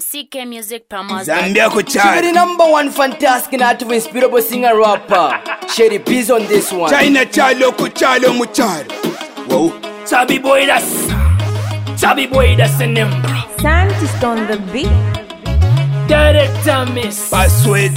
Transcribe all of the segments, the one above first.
CK Music Promos. Zambia She be the number one fantastic and art of inspirable singer rapper. Sherry B's on this one. China chalo kuchalo muchalo. Whoa. Chubby boy that's an emperor. Scientist on the beat. Director miss. Password.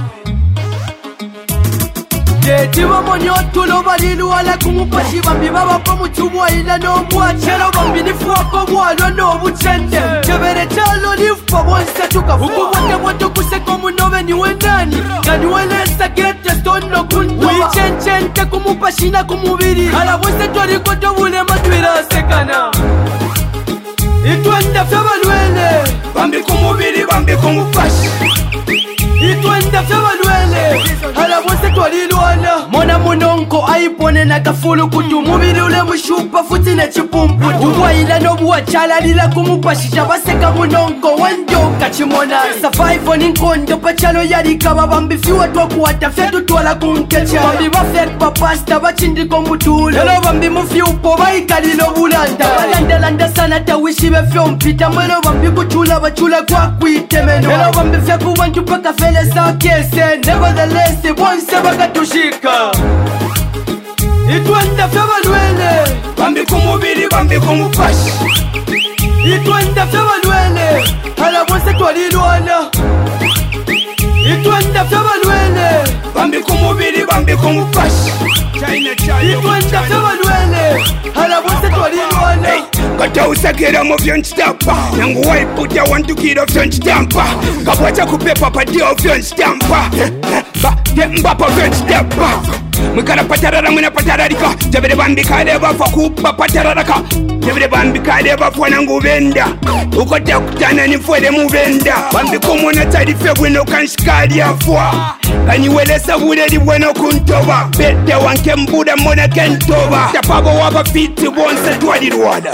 Tiba monyoto lo balilu ala kumupashi bambi baba pa mutuwa ila no mwachelo bambi nifuako mwalo no buchende Chebere chalo lifa bonsa tuka fuku wote kuseko munove ni wendani Gani welesa gete stono kuntoba Wichenchente kumupashi na kumubiri Ala wose tori koto vule matwira sekana Itwenda febalwele Bambi kumubiri bambi kumupashi Itwenda febalwele Ala wose tori luana Mona munonko aipone na kafulu kutu Mubiri ule mushupa futi na chipumputu Uwaila no buwachala lila kumupashisha Baseka munonko wanjoka chimona Survive ni nkondo pachalo yari kaba Bambi fiwa tuwa kuwata fetu tuwala kunkecha Bambi bafek papasta bachindiko mutule Hello bambi mufi upo baikali lo bulanda Balanda sana tawishi befyo mpita Mwelo bambi kuchula bachula kwa kuitemeno Hello bambi feku wantu paka fele sa kese Nevertheless bonse baka tushika Itwenda febalwele Bambi kumubiri bambi kumupashi Itwenda febalwele Hala bonse twalilwana Itwenda febalwele Bambi kumubiri bambi kumupashi China chalo Itwenda febalwele Hala bonse twalilwana Kata usakira mu vyonchitapa Nangu waiputa wantukira vyonchitapa Kabwacha kupepa padio vyonchitapa Mbapa vyonchitapa Mwikara patarara mwina patararika Jabere bambi kade bafa kupa patararaka Jabere bambi kade bafa nangu venda Ukote kutana nifwele muvenda Bambi kumuna tarife wino kanshikari afwa Kaniwelesa wuleli weno kuntoba Bete wanke mbuda mona kentoba Tapabo waba fiti wonse twalirwada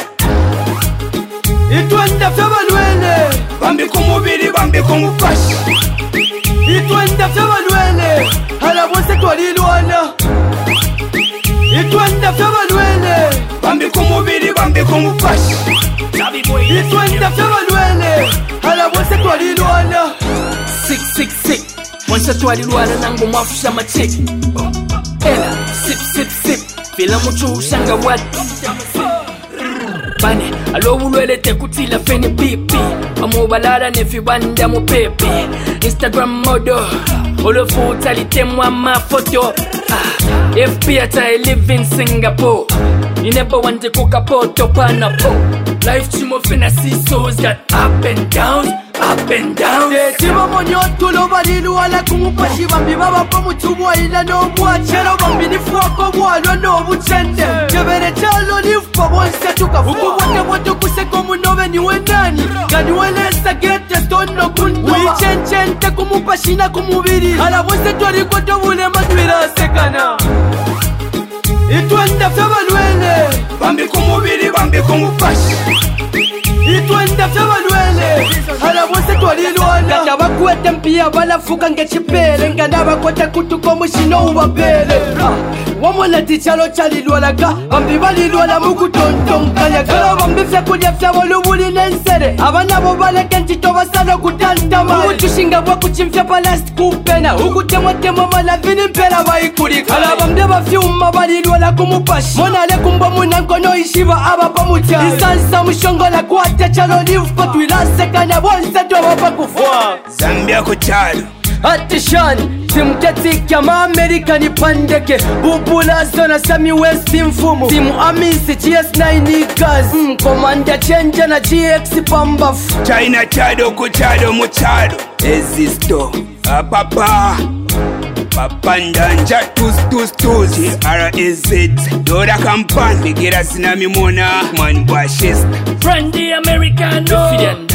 Itwenda febalwele Bambi kumubiri bambi kumupashi Itwenda febalwele Hala bonse twalilwana Itwenda febalwele Bambi kumubiri bambi kumupashi Chubby boy Itwenda febalwele Hala bonse twalilwana 666. Once twalilwana nangu mwafusha macheki. Ela sip. Fila muchu ushanga watu. Bane alobulwele tekutila feni pipi Bamubalala nefibanda mu pepi Instagram modo Olofuta litemwa mafoto FB ata I live in Singapore You never want to cook a poto panapo Life chimo fina seesaws got up and down Tiba monyoto lo balilu ala kumupashi Bambi baba pa mutuwa ila no mwachelo Bambi nifuako mwalo no buchende Chebere chalo lifa bonse tuka fuku wote kuseko munove ni wendani Gani welesa gete stono kuntoba Wichenchente kumupashi na kumubiri Ala bonse tori koto vule matwira sekana Itwenda febalwele Bambi kumubiri bambi kumupashi Itwenda febalwele Hala bonse twalilwana Kata bakwete mpia balafuka ngechipele Ngana bakwete kutuko mushino ubabele Wamona tichalo chalilwalaga Bambi balilwala mukutontonkanya Kala bambi fyakulya fyabulubuli nensere Abana bo baleke ntito basala kutantama Utushinga wakuchimfya palast kupena Ukutemwa malavini mpera baikulika Kala bambi bafyuma balilwala kumupashi Monale kumbo munankono ishiba abapa mutya Isansa mushongola kwate chalo lifupa Twilasekanya bonse twabapa kufwa Zambia kuchalo Atishani Timketika ma-Amerikani pandeke Bubula zona Sami West mfumu Timu Amisi GS9 Niggas Komanda Chenja na GX Pambafu China chado kuchado muchado Existo Papa Papandanja tus TRZ Dora Kampan Bigira sinami mona Man Bashist Brandy Americano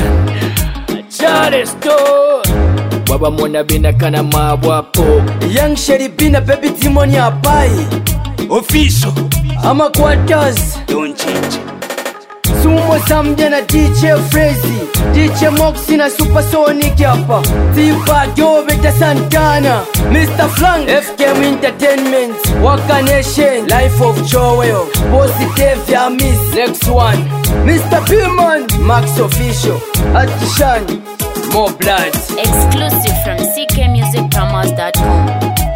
Charesto Baba mwana bina kana mabwapo Young Sherry Bina baby Timoni Apai Official Ama Quarters Don't change Sumo Samdia na DJ Frezi DJ Moxie na Supersonic hapa Tipa Joveta Santana Mr. Flank FKM Entertainment Waka Nation Life of Joel Bossy Dave ya Miss Next One Mr. Billman Max Official Atishani more blood. Exclusive from ckmusicpromos.com.